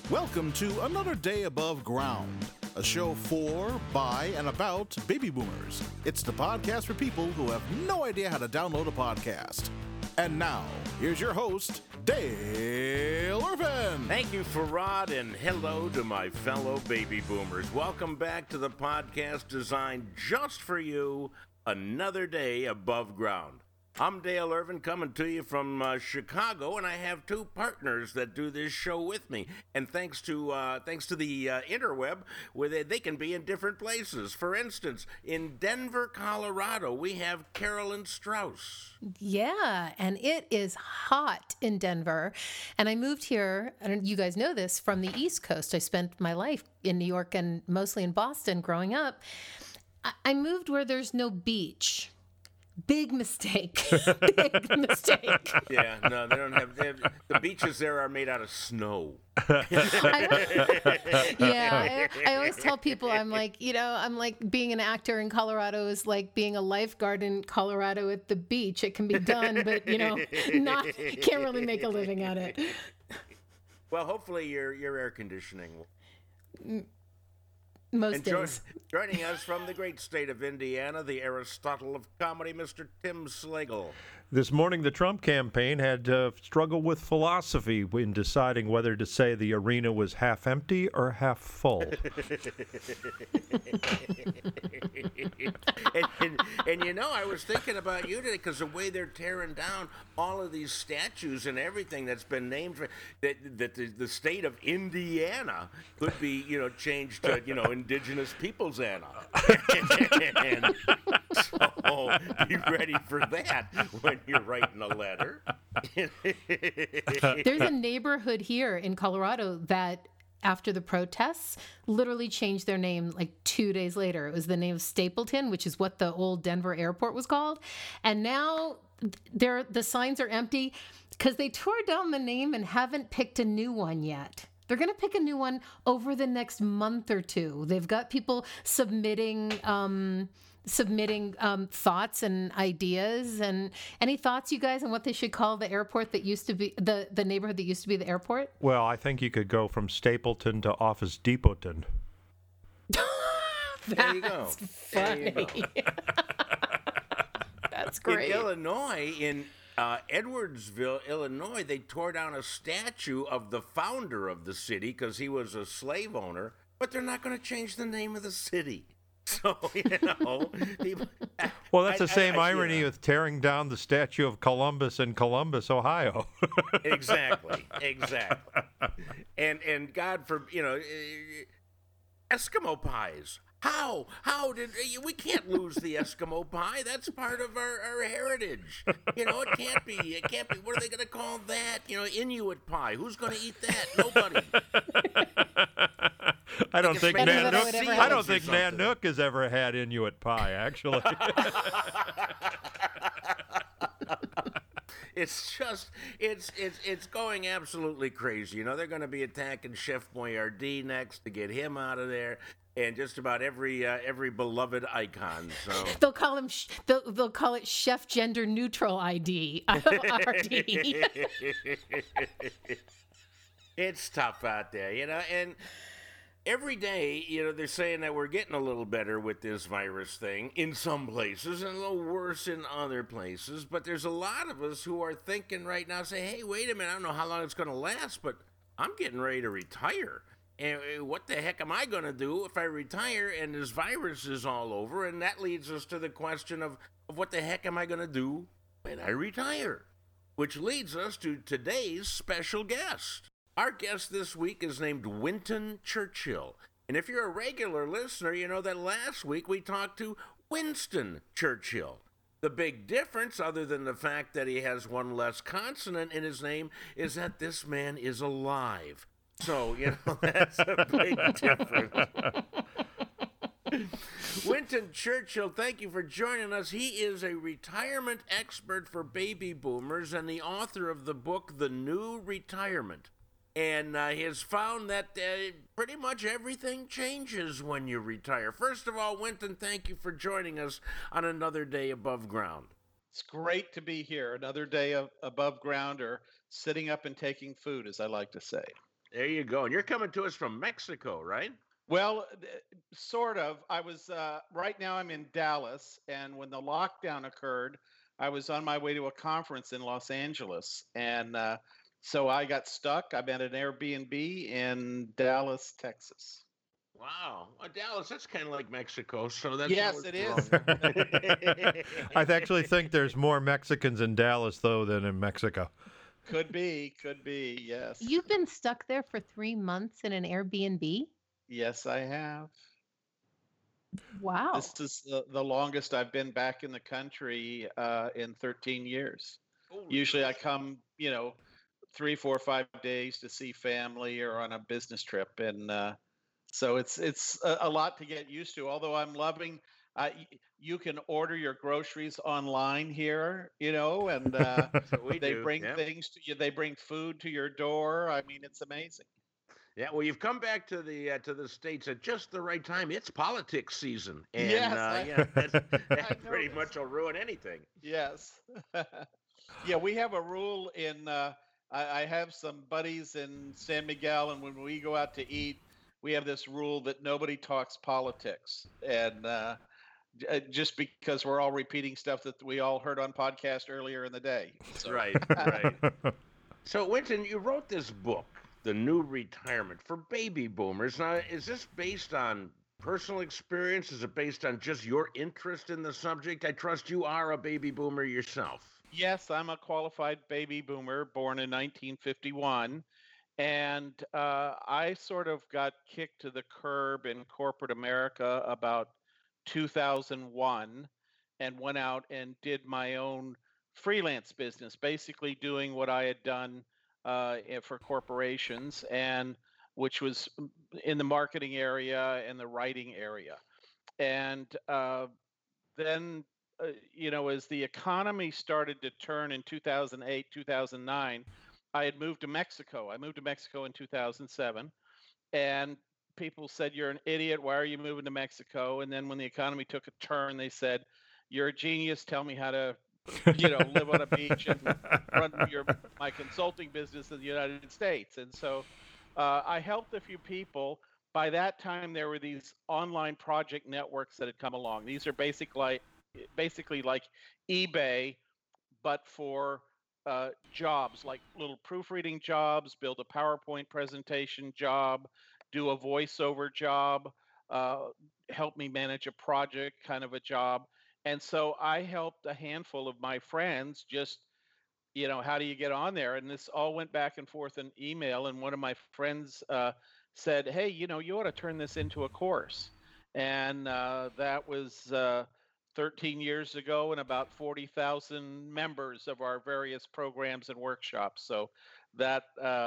Welcome to Another Day Above Ground, a show for, by, and about baby boomers. It's the podcast for people who have no idea how to download a podcast. And now, here's your host, Dale Irvin. Thank you, Farad, and hello to my fellow baby boomers. Welcome back to the podcast designed just for you, Another Day Above Ground. I'm Dale Irvin, coming to you from Chicago, and I have two partners that do this show with me. And thanks to the interweb, where they can be in different places. For instance, in Denver, Colorado, we have Carolyn Strauss. Yeah, and it is hot in Denver. And I moved here, and you guys know this, from the East Coast. I spent my life in New York and mostly in Boston growing up. I moved where there's no beach. Big mistake. Big mistake. Yeah, no, they don't have the beaches there are made out of snow. I always tell people, I'm like being an actor in Colorado is like being a lifeguard in Colorado at the beach. It can be done, but can't really make a living at it. Well, hopefully your air conditioning will. Most days. Joining us from the great state of Indiana, the Aristotle of comedy, Mr. Tim Slagle. This morning, the Trump campaign had struggled with philosophy in deciding whether to say the arena was half empty or half full. and I was thinking about you today because the way they're tearing down all of these statues and everything that's been named for that the state of Indiana could be, changed to, Indigenous Peoples Anna. And so be ready for that when you're writing a letter. There's a neighborhood here in Colorado that, after the protests, literally changed their name like 2 days later. It was the name of Stapleton, which is what the old Denver airport was called. And now the signs are empty because they tore down the name and haven't picked a new one yet. They're going to pick a new one over the next month or two. They've got people submitting thoughts and ideas. And any thoughts, you guys, on what they should call the airport that used to be the neighborhood that used to be the airport? Well, I think you could go from Stapleton to Office Depotton. There you go. Funny. There you go. That's great. In Illinois, in Edwardsville, Illinois, they tore down a statue of the founder of the city because he was a slave owner, but they're not going to change the name of the city. So, people, well, that's the same irony with tearing down the statue of Columbus in Columbus, Ohio. Exactly. And God Eskimo pies. How did we can't lose the Eskimo pie? That's part of our heritage. It can't be. What are they going to call that? Inuit pie. Who's going to eat that? Nobody. I don't think Nanook Nanook has ever had Inuit pie, actually. It's going absolutely crazy. They're going to be attacking Chef Boyardee next to get him out of there, and just about every beloved icon. So they'll call him. They'll call it Chef Gender Neutral ID. RD. It's tough out there, and every day, they're saying that we're getting a little better with this virus thing in some places and a little worse in other places. But there's a lot of us who are thinking right now, say, hey, wait a minute, I don't know how long it's going to last, but I'm getting ready to retire. And what the heck am I going to do if I retire and this virus is all over? And that leads us to the question of what the heck am I going to do when I retire? Which leads us to today's special guest. Our guest this week is named Wynton Churchill. And if you're a regular listener, you know that last week we talked to Winston Churchill. The big difference, other than the fact that he has one less consonant in his name, is that this man is alive. So, that's a big difference. Wynton Churchill, thank you for joining us. He is a retirement expert for baby boomers and the author of the book, The New Retirement. And he has found that pretty much everything changes when you retire. First of all, Wynton, thank you for joining us on Another Day Above Ground. It's great to be here. Another day above ground, or sitting up and taking food, as I like to say. There you go. And you're coming to us from Mexico, right? Well, sort of. I was right now. I'm in Dallas, and when the lockdown occurred, I was on my way to a conference in Los Angeles, and so I got stuck. I'm at an Airbnb in Dallas, Texas. Wow. Well, Dallas, that's kind of like Mexico, so that's Yes, it is. I actually think there's more Mexicans in Dallas, though, than in Mexico. Could be, yes. You've been stuck there for 3 months in an Airbnb? Yes, I have. Wow. This is the longest I've been back in the country in 13 years. Usually I come, 3, 4, 5 days to see family or on a business trip. And so it's a lot to get used to, although I'm loving you can order your groceries online here, and they bring things to you. They bring food to your door. I mean, it's amazing. Yeah, well, you've come back to the States at just the right time. It's politics season, and Yes, that pretty much will ruin anything. Yes. Yeah, we have a rule in. I have some buddies in San Miguel, and when we go out to eat, we have this rule that nobody talks politics, and just because we're all repeating stuff that we all heard on podcast earlier in the day. So. Right. So, Winston, you wrote this book, The New Retirement for Baby Boomers. Now, is this based on personal experience? Is it based on just your interest in the subject? I trust you are a baby boomer yourself. Yes, I'm a qualified baby boomer, born in 1951. And I sort of got kicked to the curb in corporate America about 2001 and went out and did my own freelance business, basically doing what I had done for corporations, and which was in the marketing area and the writing area. And then, as the economy started to turn in 2008, 2009, I had moved to Mexico. I moved to Mexico in 2007, and people said, "You're an idiot. Why are you moving to Mexico?" And then when the economy took a turn, they said, "You're a genius. Tell me how to, live on a beach and run my consulting business in the United States." And so I helped a few people. By that time, there were these online project networks that had come along. These are basically like eBay, but for jobs, like little proofreading jobs, build a PowerPoint presentation job, do a voiceover job, help me manage a project kind of a job. And so I helped a handful of my friends just, how do you get on there? And this all went back and forth in email. And one of my friends said, "Hey, you ought to turn this into a course." And that was 13 years ago, and about 40,000 members of our various programs and workshops. So that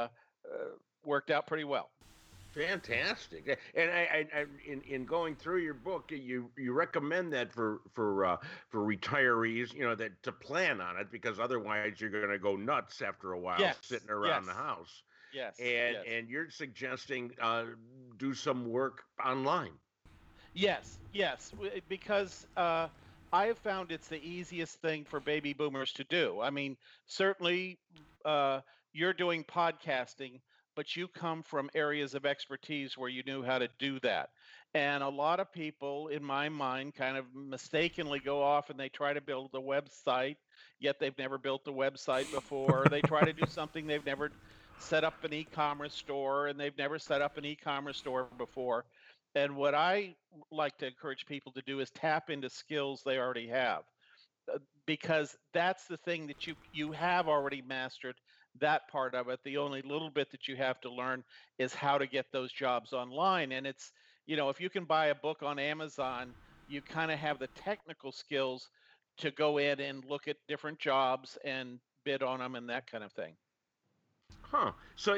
worked out pretty well. Fantastic. And I in going through your book, you recommend that for retirees, that to plan on it, because otherwise you're going to go nuts after a while sitting around the house. Yes. And you're suggesting do some work online. Yes, because I have found it's the easiest thing for baby boomers to do. I mean, certainly you're doing podcasting, but you come from areas of expertise where you knew how to do that. And a lot of people, in my mind, kind of mistakenly go off and they try to build a website, yet they've never built a website before. They try to do something, they've never set up an e-commerce store, and they've never set up an e-commerce store before. And what I like to encourage people to do is tap into skills they already have, because that's the thing that you have already mastered, that part of it. The only little bit that you have to learn is how to get those jobs online. And it's, if you can buy a book on Amazon, you kind of have the technical skills to go in and look at different jobs and bid on them and that kind of thing. Huh. So,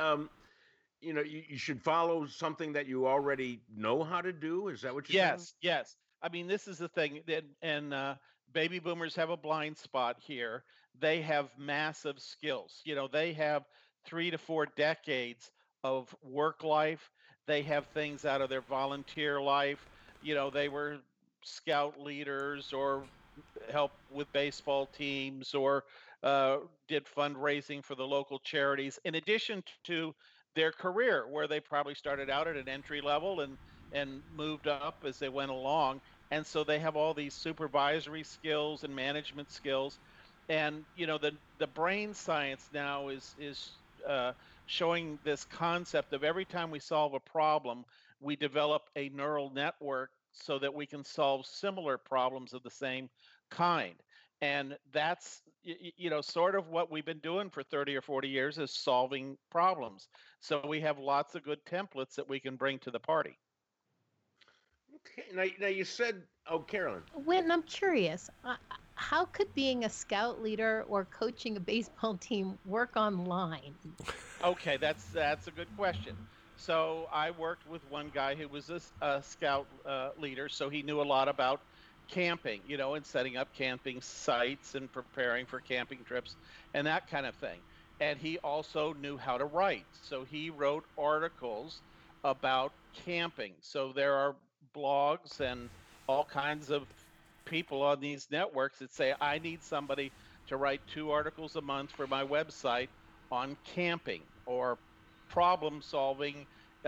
you should follow something that you already know how to do. Is that what you're saying? Yes. I mean, this is the thing, and baby boomers have a blind spot here. They have massive skills. They have 3 to 4 decades of work life. They have things out of their volunteer life. They were scout leaders or helped with baseball teams or did fundraising for the local charities, in addition to their career, where they probably started out at an entry level and moved up as they went along. And so they have all these supervisory skills and management skills. And the brain science now is showing this concept of every time we solve a problem, we develop a neural network so that we can solve similar problems of the same kind. And that's sort of what we've been doing for 30 or 40 years, is solving problems. So we have lots of good templates that we can bring to the party. Okay. Now you said, oh, Carolyn. Wynton, I'm curious. How could being a scout leader or coaching a baseball team work online? Okay, that's a good question. So I worked with one guy who was a scout leader, so he knew a lot about camping, and setting up camping sites and preparing for camping trips and that kind of thing. And he also knew how to write. So he wrote articles about camping. So there are blogs and all kinds of people on these networks that say, I need somebody to write 2 articles a month for my website on camping or problem solving,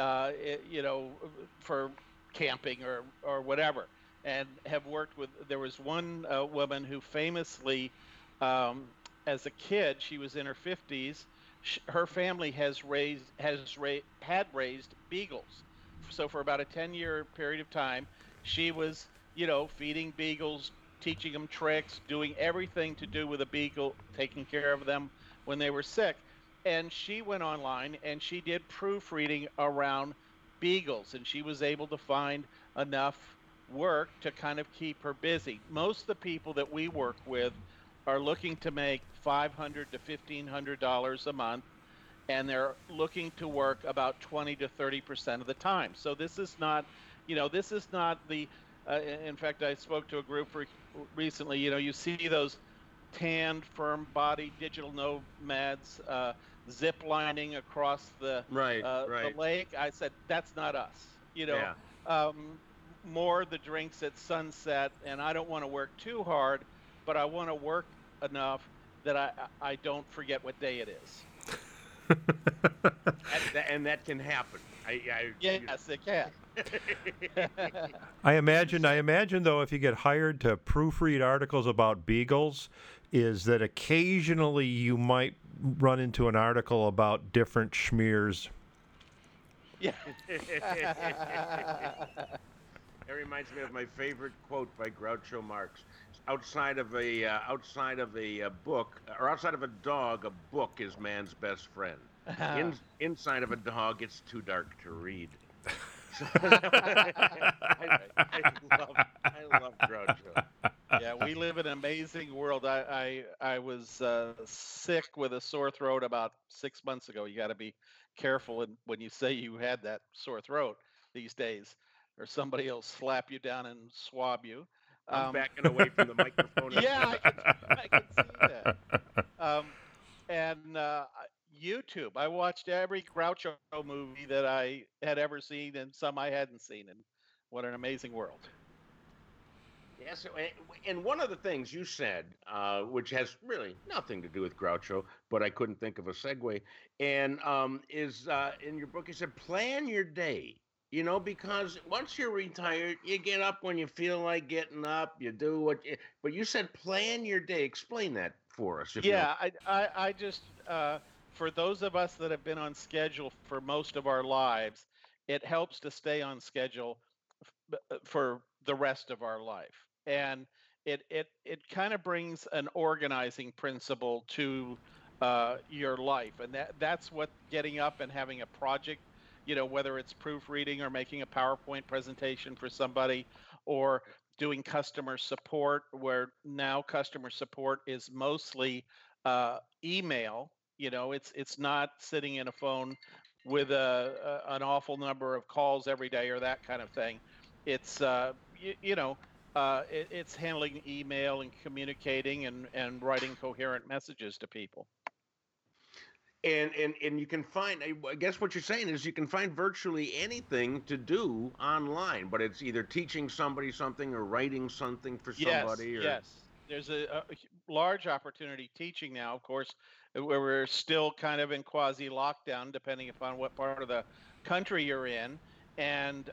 for camping or whatever. And have worked with, there was one woman who famously, as a kid, she was in her 50s, her family had raised beagles. So for about a 10-year period of time, she was, feeding beagles, teaching them tricks, doing everything to do with a beagle, taking care of them when they were sick. And she went online and she did proofreading around beagles, and she was able to find enough work to kind of keep her busy. Most of the people that we work with are looking to make $500 to $1,500 a month, and they're looking to work about 20 to 30% of the time. So this is not, this is not the. In fact, I spoke to a group recently. You see those tanned, firm-bodied digital nomads zip lining across the lake. I said, that's not us. More the drinks at sunset, and I don't want to work too hard, but I want to work enough that I don't forget what day it is. and that can happen. Yes, it can. I imagine though, if you get hired to proofread articles about beagles, is that occasionally you might run into an article about different schmears. Yeah. That reminds me of my favorite quote by Groucho Marx. Outside of a book, or outside of a dog, a book is man's best friend. Inside of a dog, it's too dark to read. So, I love Groucho. Yeah, we live in an amazing world. I was sick with a sore throat about 6 months ago. You got to be careful when you say you had that sore throat these days, or somebody will slap you down and swab you. I'm backing away from the microphone. Yeah, I can see that. And YouTube. I watched every Groucho movie that I had ever seen, and some I hadn't seen. And what an amazing world! Yes, and one of the things you said, which has really nothing to do with Groucho, but I couldn't think of a segue, and is in your book you said plan your day. Because once you're retired, you get up when you feel like getting up. You do but you said plan your day. Explain that for us. Yeah, I just for those of us that have been on schedule for most of our lives, it helps to stay on schedule for the rest of our life, and it kind of brings an organizing principle to your life, and that's what getting up and having a project, whether it's proofreading or making a PowerPoint presentation for somebody, or doing customer support, where now customer support is mostly email. It's not sitting in a phone with an awful number of calls every day or that kind of thing. It's it's handling email and communicating and writing coherent messages to people. And you can find, I guess what you're saying is you can find virtually anything to do online, but it's either teaching somebody something or writing something for somebody. Yes. There's large opportunity teaching now, of course, where we're still kind of in quasi lockdown, depending upon what part of the country you're in. And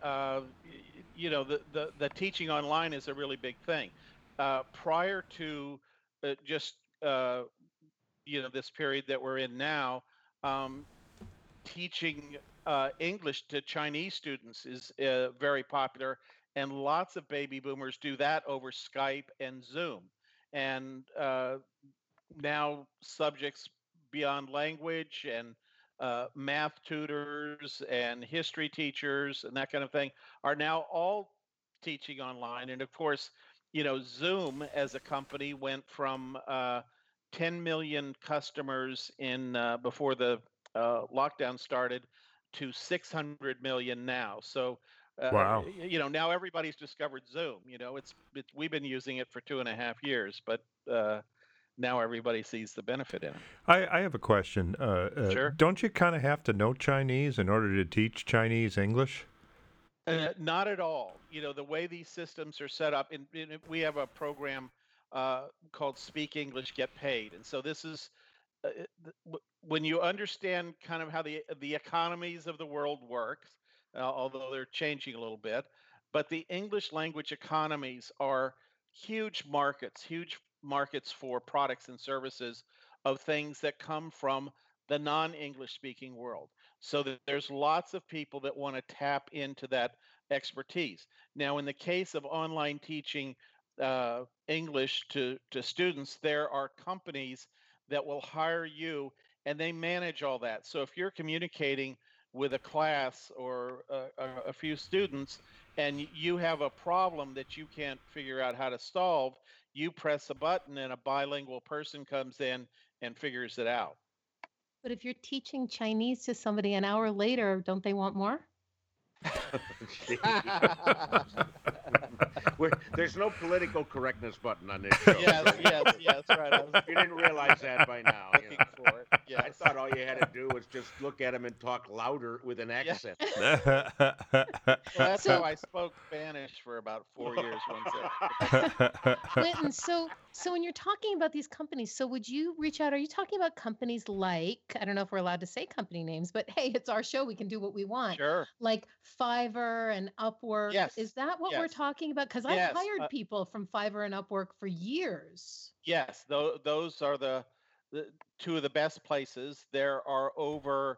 the teaching online is a really big thing. Prior to just this period that we're in now, um, teaching English to Chinese students is very popular, and lots of baby boomers do that over Skype and Zoom. And now subjects beyond language and math tutors and history teachers and that kind of thing are now all teaching online. And of course, Zoom as a company went from 10 million customers in before the lockdown started to 600 million now. So, Wow. now everybody's discovered Zoom. We've been using it for 2.5 years, but now everybody sees the benefit in it. I have a question. Sure. Don't you kind of have to know Chinese in order to teach Chinese English? Not at all. The way these systems are set up, we have a program called Speak English, Get Paid. And so this is when you understand kind of how the economies of the world works, although they're changing a little bit, but the English language economies are huge markets for products and services of things that come from the non-English speaking world. So that there's lots of people that want to tap into that expertise. Now, in the case of online teaching English to students, there are companies that will hire you and they manage all that. So if you're communicating with a class or a few students and you have a problem that you can't figure out how to solve, you press a button and a bilingual person comes in and figures it out. But if you're teaching Chinese to somebody an hour later, don't they want more? There's no political correctness button on this show. Yes, right. You didn't realize that by now. Looking for it. Yes. I thought all you had to do was just look at him and talk louder with an accent. Well, that's how I spoke Spanish for about 4 years. Clinton, so when you're talking about these companies, so would you reach out? Are you talking about companies like, I don't know if we're allowed to say company names, but hey, it's our show. We can do what we want. Sure. Like Fiverr and Upwork. Yes. Is that what we're talking about? Because I've hired people from Fiverr and Upwork for years. Yes, those are the two of the best places. There are over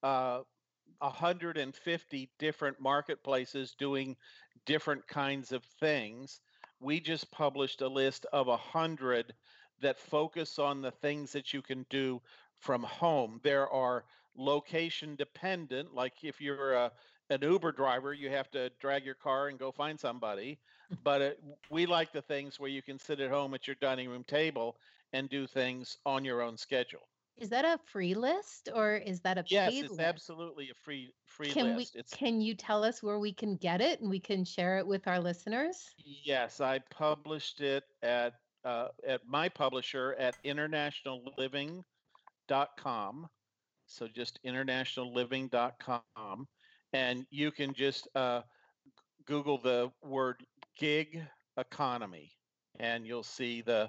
150 different marketplaces doing different kinds of things. We just published a list of 100 that focus on the things that you can do from home. There are location dependent, like if you're an Uber driver, you have to drag your car and go find somebody. But we like the things where you can sit at home at your dining room table and do things on your own schedule. Is that a free list or is that a paid list? Yes, it's absolutely a free list. Can you tell us where we can get it and we can share it with our listeners? Yes, I published it at my publisher at internationalliving.com. So just internationalliving.com. And you can just Google the word gig economy and you'll see the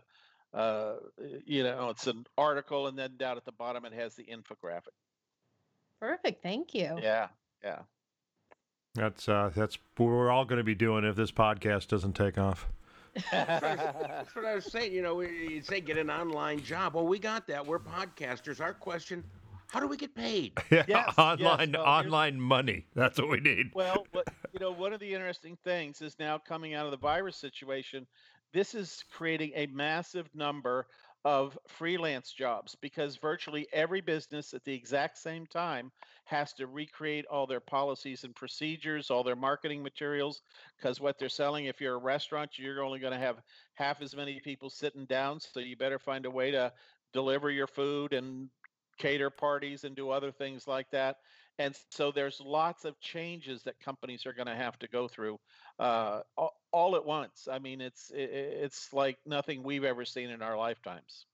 it's an article, and then down at the bottom it has the infographic. Perfect. Thank you. Yeah. That's what we're all going to be doing if this podcast doesn't take off. That's what I was saying. You say get an online job. Well, we got that. We're podcasters. Our question: how do we get paid? Yes, online money. That's what we need. Well, one of the interesting things is now coming out of the virus situation. This is creating a massive number of freelance jobs because virtually every business at the exact same time has to recreate all their policies and procedures, all their marketing materials, because what they're selling, if you're a restaurant, you're only going to have half as many people sitting down. So you better find a way to deliver your food and cater parties and do other things like that. And so there's lots of changes that companies are going to have to go through all at once. I mean, it's like nothing we've ever seen in our lifetimes.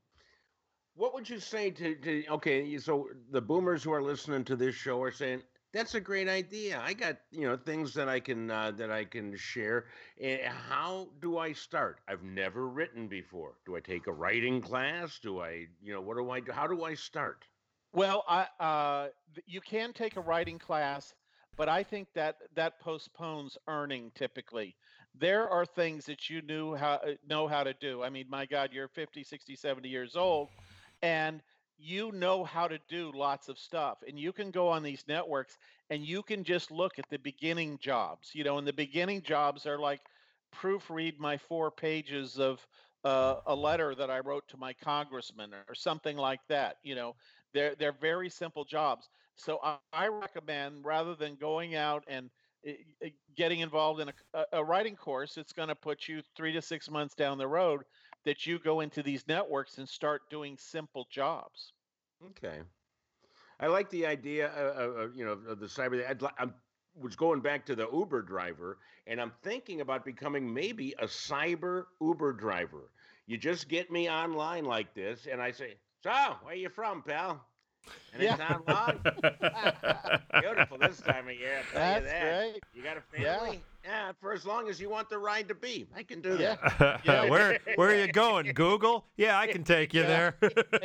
What would you say to okay, so the boomers who are listening to this show are saying, That's a great idea. I got, things that I can share. How do I start? I've never written before. Do I take a writing class? Do I, what do I do? How do I start? Well, you can take a writing class, but I think that that postpones earning typically. There are things that you know how to do. I mean, my God, you're 50, 60, 70 years old, and you know how to do lots of stuff. And you can go on these networks and you can just look at the beginning jobs. And the beginning jobs are like proofread my 4 pages of a letter that I wrote to my congressman or something like that. They're very simple jobs. So I recommend, rather than going out and getting involved in a writing course, it's going to put you 3 to 6 months down the road, that you go into these networks and start doing simple jobs. Okay. I like the idea of the cyber. I was going back to the Uber driver, and I'm thinking about becoming maybe a cyber Uber driver. You just get me online like this, and I say, "So, where you from, pal?" And it's online. Beautiful this time of year. I'll tell you That's that. great. You got a Yeah. family? Yeah, for as long as you want the ride to be, I can do that. Yeah. Where are you going? Google? Yeah, I can take you there.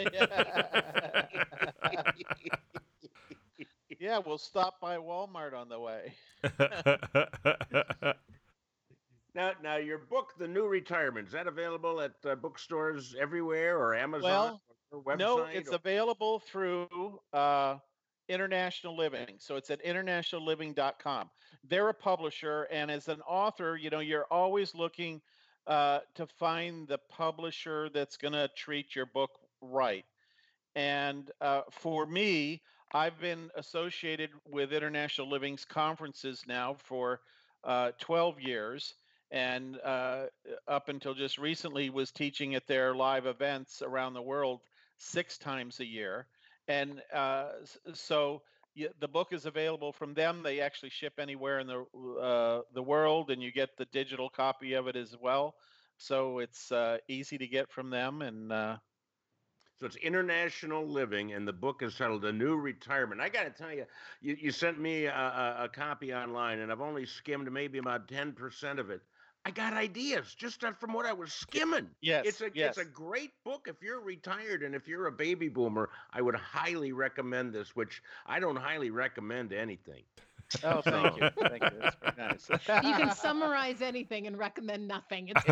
Yeah, we'll stop by Walmart on the way. Now, your book, The New Retirement, is that available at bookstores everywhere or Amazon Well, or website? no, it's available through International Living. So it's at internationalliving.com. They're a publisher, and as an author, you're always looking to find the publisher that's going to treat your book right. And for me, I've been associated with International Living's conferences now for 12 years. And up until just recently, was teaching at their live events around the world 6 times a year. And so the book is available from them. They actually ship anywhere in the world, and you get the digital copy of it as well. So it's easy to get from them. And So it's International Living, and the book is titled "A New Retirement." I got to tell you, you sent me a copy online, and I've only skimmed maybe about 10% of it. I got ideas just from what I was skimming. Yes, It's a great book if you're retired, and if you're a baby boomer, I would highly recommend this, which I don't highly recommend anything. Oh, thank you. Thank you. That's very nice. You can summarize anything and recommend nothing. It's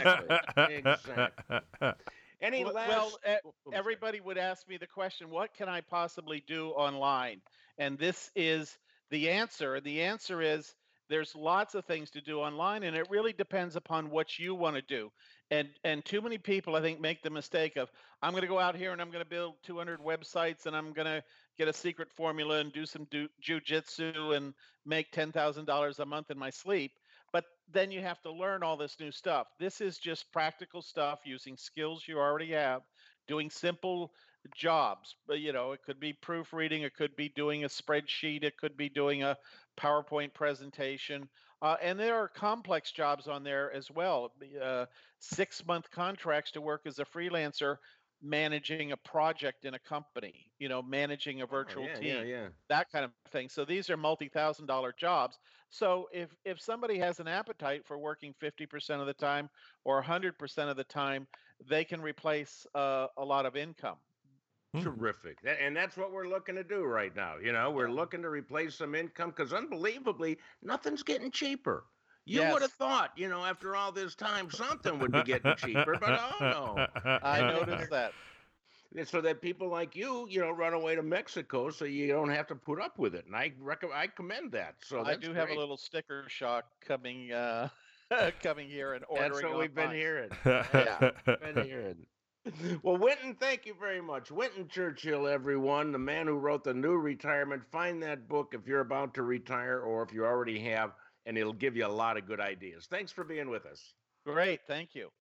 Exactly. Any last? Well, everybody would ask me the question, what can I possibly do online? And this is the answer. The answer is there's lots of things to do online, and it really depends upon what you want to do. And too many people, I think, make the mistake of, I'm going to go out here and I'm going to build 200 websites, and I'm going to get a secret formula and do some jujitsu and make $10,000 a month in my sleep. But then you have to learn all this new stuff. This is just practical stuff using skills you already have, doing simple jobs. But it could be proofreading, it could be doing a spreadsheet, it could be doing a PowerPoint presentation. And there are complex jobs on there as well. 6-month contracts to work as a freelancer, managing a project in a company, managing a virtual team, that kind of thing. So these are multi-$1,000 jobs. So if somebody has an appetite for working 50% of the time or 100% of the time, they can replace a lot of income. Terrific. And that's what we're looking to do right now. We're looking to replace some income because unbelievably, nothing's getting cheaper. You would have thought, after all this time, something would be getting cheaper, but oh no. I noticed that. So that people like you, run away to Mexico so you don't have to put up with it. And I commend that. So I do have a little sticker shock coming coming here and ordering. That's what we've been hearing. Yeah. Been hearing. Well, Wynton, thank you very much. Wynton Churchill, everyone, the man who wrote The New Retirement. Find that book if you're about to retire or if you already have, and it'll give you a lot of good ideas. Thanks for being with us. Great. Thank you.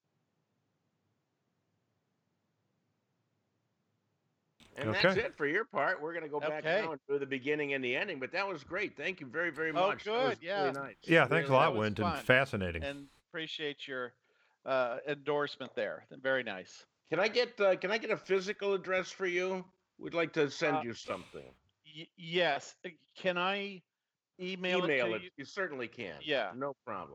And that's it for your part. We're going to go back now and do the beginning and the ending, but that was great. Thank you very, very much. Oh, good. Really nice. Yeah, thanks a lot, Wynton. Fascinating. And appreciate your endorsement there. Very nice. Can I get a physical address for you? We'd like to send you something. Yes. Can I email it to Email it. you? You certainly can. Yeah. No problem.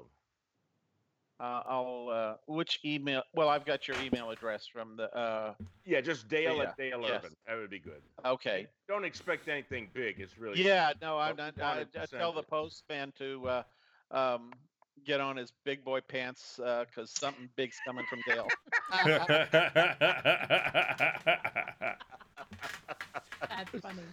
I'll. Which email? Well, I've got your email address from the. Yeah, just Dale yeah, at Dale yes. Urban. That would be good. Okay. Don't expect anything big. It's really Yeah. No, I'm Well, not. we I wanted to tell send the it. postman to get on his big boy pants because something big's coming from Dale. That's funny.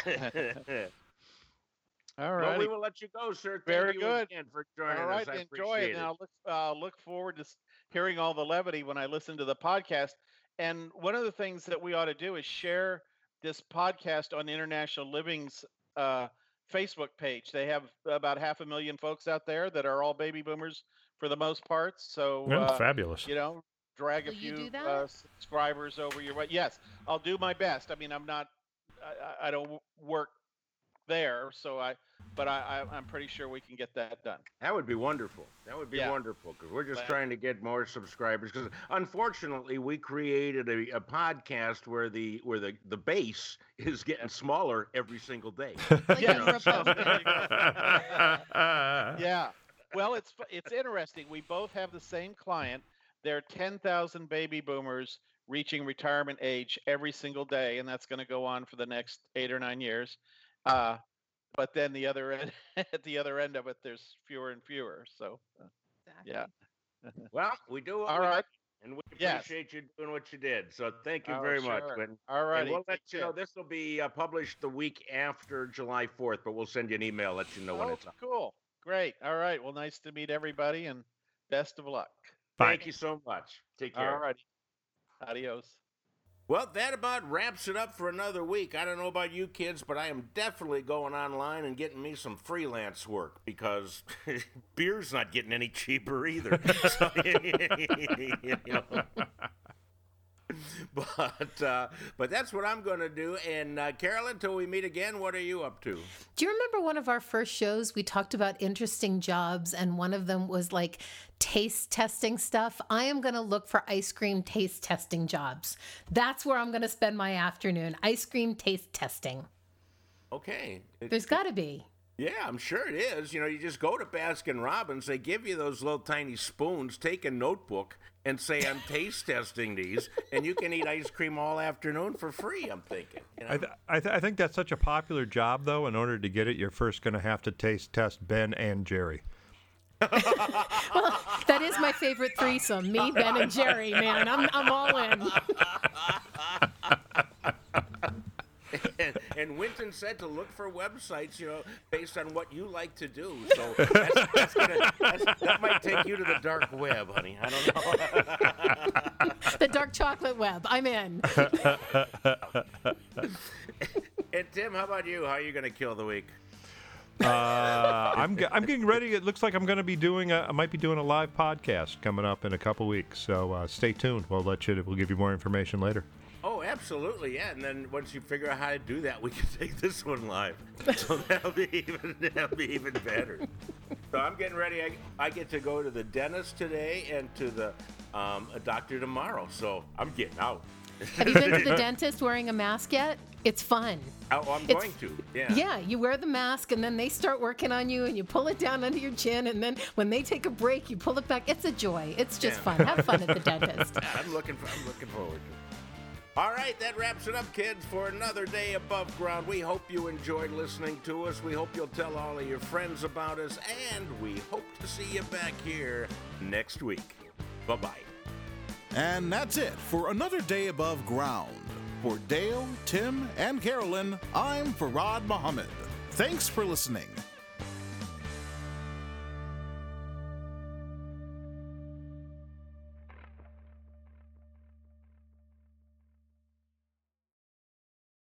All Well, right. we will let you go, sir. Thank Very you good. again for joining All right, us. I enjoy it. appreciate And I'll look forward to hearing all the levity when I listen to the podcast. And one of the things that we ought to do is share this podcast on International Living's Facebook page. They have about 500,000 folks out there that are all baby boomers for the most part. So, That's fabulous. Drag Will a you few do that? subscribers over your way. Yes, I'll do my best. I mean, I don't work there, but I'm pretty sure we can get that done. That would be wonderful. That would be wonderful because we're just trying to get more subscribers. Because unfortunately, we created a podcast where the base is getting smaller every single day. Like Yeah. you were So- posting. Yeah. Well, it's interesting. We both have the same client. There are 10,000 baby boomers reaching retirement age every single day, and that's going to go on for the next 8 or 9 years. But then the other end, at the other end of it, there's fewer and fewer. So, yeah. Well, we do what All we right. do, and we Yes. appreciate you doing what you did. So thank you Oh, very much. sure. And, All right. and we'll let you know. This will be published the week after July 4th, but we'll send you an email, let you know when it's up. Cool. Great. All right. Well, nice to meet everybody, and best of luck. Thank you so much. Take care. All righty. Adios. Well, that about wraps it up for another week. I don't know about you kids, but I am definitely going online and getting me some freelance work because beer's not getting any cheaper either. So, you know. But that's what I'm going to do. And Carolyn, until we meet again, what are you up to? Do you remember one of our first shows? We talked about interesting jobs, and one of them was like taste testing stuff. I am going to look for ice cream taste testing jobs. That's where I'm going to spend my afternoon. Ice cream taste testing. Okay. There's got to be. Yeah, I'm sure it is. You just go to Baskin Robbins, they give you those little tiny spoons, take a notebook and say, I'm taste testing these, and you can eat ice cream all afternoon for free, I'm thinking. I think that's such a popular job, though. In order to get it, you're first going to have to taste test Ben and Jerry. Well, that is my favorite threesome. Me, Ben, and Jerry, man. I'm all in. And Winton said to look for websites, based on what you like to do. So that might take you to the dark web, honey. I don't know. The dark chocolate web. I'm in. And Tim, how about you? How are you going to kill the week? I'm getting ready. It looks like I'm going to be I might be doing a live podcast coming up in a couple weeks. So stay tuned. We'll give you more information later. Oh, absolutely, yeah. And then once you figure out how to do that, we can take this one live. So that'll be even better. So I'm getting ready. I get to go to the dentist today and to the doctor tomorrow. So I'm getting out. Have you been to the dentist wearing a mask yet? It's fun. Oh, I'm going to. Yeah. Yeah, you wear the mask and then they start working on you and you pull it down under your chin and then when they take a break, you pull it back. It's a joy. It's just fun. Have fun at the dentist. I'm looking forward to it. All right, that wraps it up, kids, for another day above ground. We hope you enjoyed listening to us. We hope you'll tell all of your friends about us, and we hope to see you back here next week. Bye-bye. And that's it for another day above ground. For Dale, Tim, and Carolyn, I'm Farad Muhammad. Thanks for listening.